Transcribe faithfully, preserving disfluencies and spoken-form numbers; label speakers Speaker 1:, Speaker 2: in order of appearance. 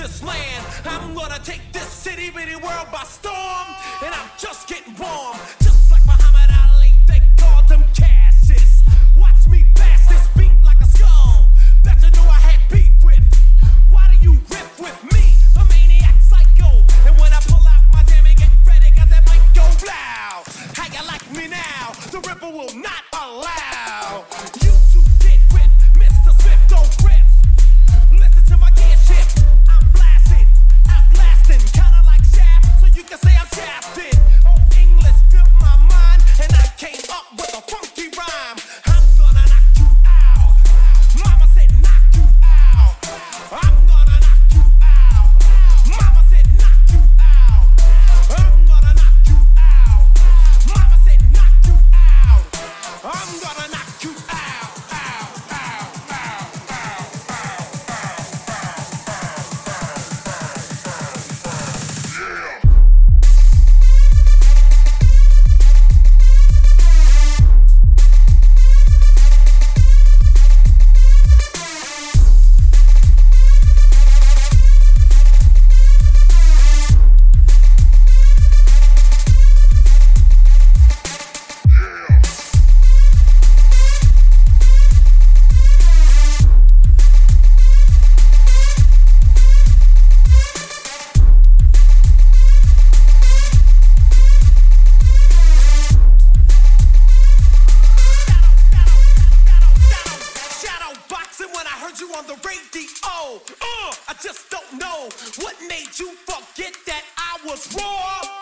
Speaker 1: this land. I'm gonna take this city bitty world by storm, and I'm just getting warm. Just like Muhammad Ali, they called him Cassius. Watch me blast this beat like a skull that you knew I had beef with. Why do you riff with me, a maniac psycho? And when I pull out my jammy, get ready, cause that might go blow. How you like me now? The ripper will not allow you to get with Mister Smith, don't rip. Listen to my gear shift. I'm blasting, I'm blasting, kinda like Shaft, so you can say I'm shafted. Oh, English filled my mind, and I came up with a funky rhyme. I'm gonna knock you out. Mama said knock you out. I'm gonna knock you out. Mama said knock you out. I'm gonna knock you out. Mama said knock you out. I'm gonna knock you out. Out, out, out, out, shadow boxing when I heard you on the radio. Uh, I just don't know what made you forget that I was raw.